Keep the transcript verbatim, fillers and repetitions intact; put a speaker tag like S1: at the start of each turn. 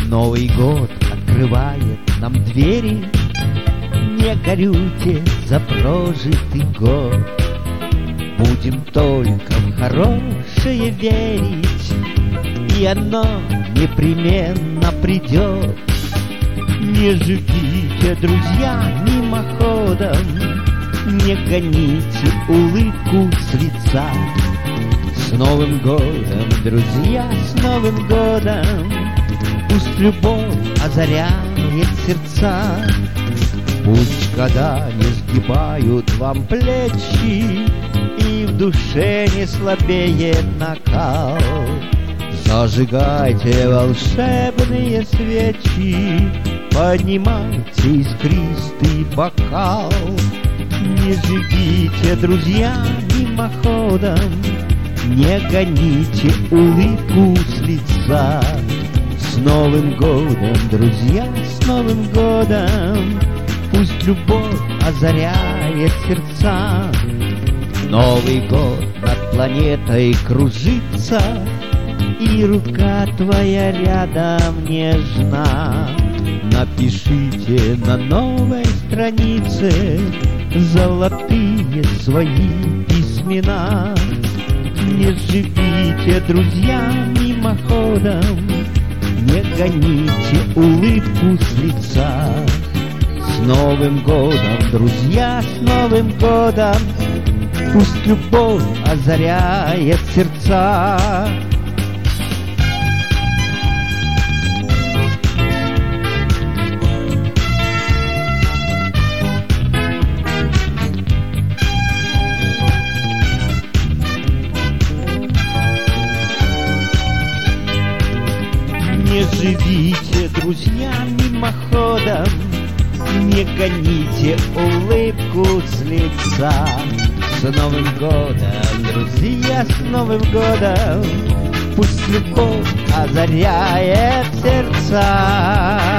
S1: Новый год открывает нам двери, не горюйте за прожитый год. Будем только в хорошее верить, и оно непременно придет. Не живите, друзья, мимоходом, не гоните улыбку с лица. С Новым годом, друзья, с Новым годом! Пусть любовь озаряет сердца, пусть года не сгибают вам плечи, и в душе не слабеет накал. Зажигайте волшебные свечи, поднимайте искристый бокал. Не живите, друзья, мимоходом, не гоните улыбку с лица. С Новым годом, друзья, с Новым годом! Пусть любовь озаряет сердца. Новый год над планетой кружится, и рука твоя рядом нежна. Напишите на новой странице золотые свои письмена. Не живите, друзья, мимоходом, не гоните улыбку с лица. С Новым годом, друзья, с Новым годом! Пусть любовь озаряет сердца. Не живите, друзья, мимоходом, не гоните улыбку с лица. С Новым годом, друзья, с Новым годом! Пусть любовь озаряет сердца.